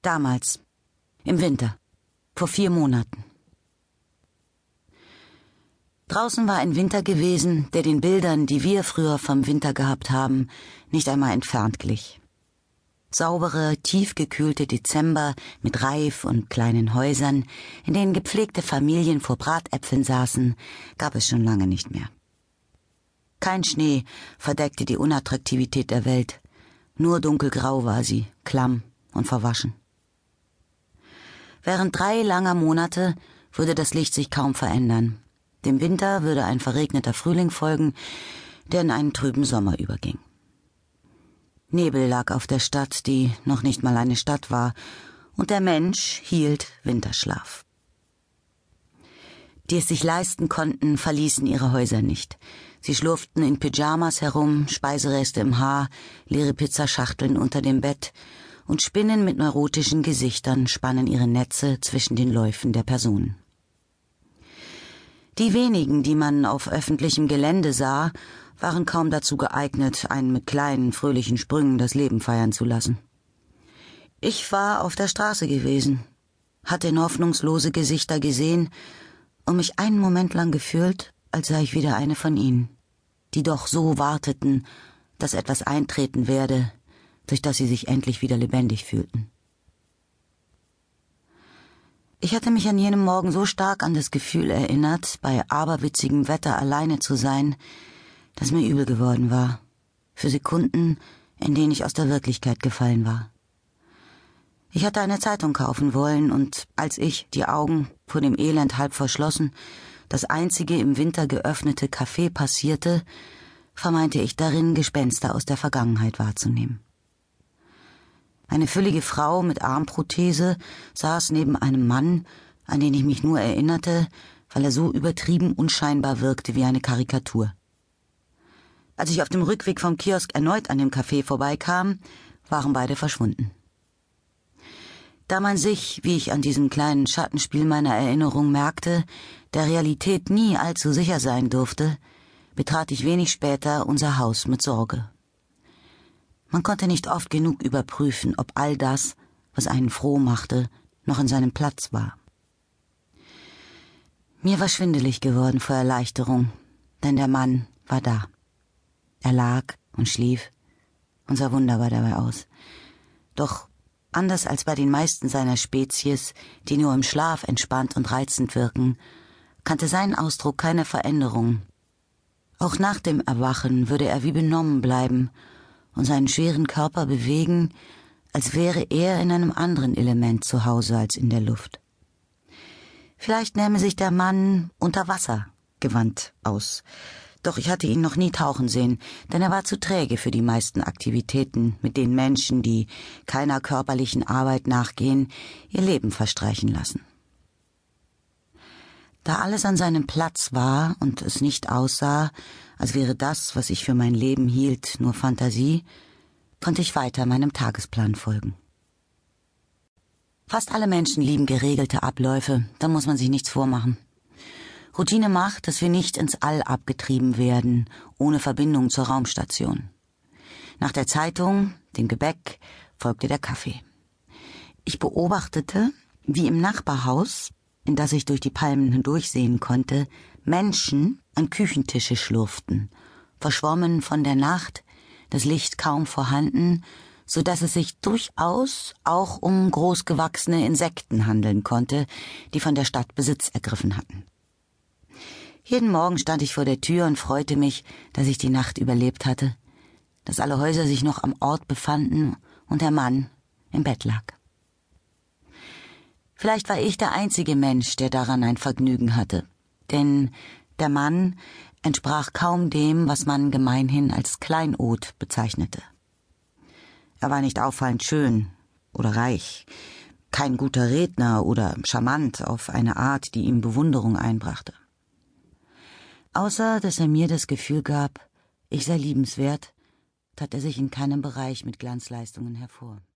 Damals, im Winter, vor 4 Monaten. Draußen war ein Winter gewesen, der den Bildern, die wir früher vom Winter gehabt haben, nicht einmal entfernt glich. Saubere, tiefgekühlte Dezember mit Reif und kleinen Häusern, in denen gepflegte Familien vor Bratäpfeln saßen, gab es schon lange nicht mehr. Kein Schnee verdeckte die Unattraktivität der Welt, nur dunkelgrau war sie, klamm und verwaschen. Während 3 langer Monate würde das Licht sich kaum verändern. Dem Winter würde ein verregneter Frühling folgen, der in einen trüben Sommer überging. Nebel lag auf der Stadt, die noch nicht mal eine Stadt war, und der Mensch hielt Winterschlaf. Die es sich leisten konnten, verließen ihre Häuser nicht. Sie schlurften in Pyjamas herum, Speisereste im Haar, leere Pizzaschachteln unter dem Bett, und Spinnen mit neurotischen Gesichtern spannen ihre Netze zwischen den Läufen der Personen. Die wenigen, die man auf öffentlichem Gelände sah, waren kaum dazu geeignet, einen mit kleinen, fröhlichen Sprüngen das Leben feiern zu lassen. Ich war auf der Straße gewesen, hatte in hoffnungslose Gesichter gesehen und mich einen Moment lang gefühlt, als sei ich wieder eine von ihnen, die doch so warteten, dass etwas eintreten werde, durch das sie sich endlich wieder lebendig fühlten. Ich hatte mich an jenem Morgen so stark an das Gefühl erinnert, bei aberwitzigem Wetter alleine zu sein, dass mir übel geworden war, für Sekunden, in denen ich aus der Wirklichkeit gefallen war. Ich hatte eine Zeitung kaufen wollen, und als ich, die Augen vor dem Elend halb verschlossen, das einzige im Winter geöffnete Café passierte, vermeinte ich darin, Gespenster aus der Vergangenheit wahrzunehmen. Eine füllige Frau mit Armprothese saß neben einem Mann, an den ich mich nur erinnerte, weil er so übertrieben unscheinbar wirkte wie eine Karikatur. Als ich auf dem Rückweg vom Kiosk erneut an dem Café vorbeikam, waren beide verschwunden. Da man sich, wie ich an diesem kleinen Schattenspiel meiner Erinnerung merkte, der Realität nie allzu sicher sein durfte, betrat ich wenig später unser Haus mit Sorge. Man konnte nicht oft genug überprüfen, ob all das, was einen froh machte, noch an seinem Platz war. Mir war schwindelig geworden vor Erleichterung, denn der Mann war da. Er lag und schlief und sah wunderbar dabei aus. Doch anders als bei den meisten seiner Spezies, die nur im Schlaf entspannt und reizend wirken, kannte sein Ausdruck keine Veränderung. Auch nach dem Erwachen würde er wie benommen bleiben und seinen schweren Körper bewegen, als wäre er in einem anderen Element zu Hause als in der Luft. Vielleicht nähme sich der Mann Unterwassergewand aus, doch ich hatte ihn noch nie tauchen sehen, denn er war zu träge für die meisten Aktivitäten, mit denen Menschen, die keiner körperlichen Arbeit nachgehen, ihr Leben verstreichen lassen. Da alles an seinem Platz war und es nicht aussah, als wäre das, was ich für mein Leben hielt, nur Fantasie, konnte ich weiter meinem Tagesplan folgen. Fast alle Menschen lieben geregelte Abläufe, da muss man sich nichts vormachen. Routine macht, dass wir nicht ins All abgetrieben werden, ohne Verbindung zur Raumstation. Nach der Zeitung, dem Gebäck, folgte der Kaffee. Ich beobachtete, wie im Nachbarhaus, in das ich durch die Palmen hindurchsehen konnte, Menschen an Küchentische schlurften, verschwommen von der Nacht, das Licht kaum vorhanden, so dass es sich durchaus auch um großgewachsene Insekten handeln konnte, die von der Stadt Besitz ergriffen hatten. Jeden Morgen stand ich vor der Tür und freute mich, dass ich die Nacht überlebt hatte, dass alle Häuser sich noch am Ort befanden und der Mann im Bett lag. Vielleicht war ich der einzige Mensch, der daran ein Vergnügen hatte, denn der Mann entsprach kaum dem, was man gemeinhin als Kleinod bezeichnete. Er war nicht auffallend schön oder reich, kein guter Redner oder charmant auf eine Art, die ihm Bewunderung einbrachte. Außer, dass er mir das Gefühl gab, ich sei liebenswert, tat er sich in keinem Bereich mit Glanzleistungen hervor.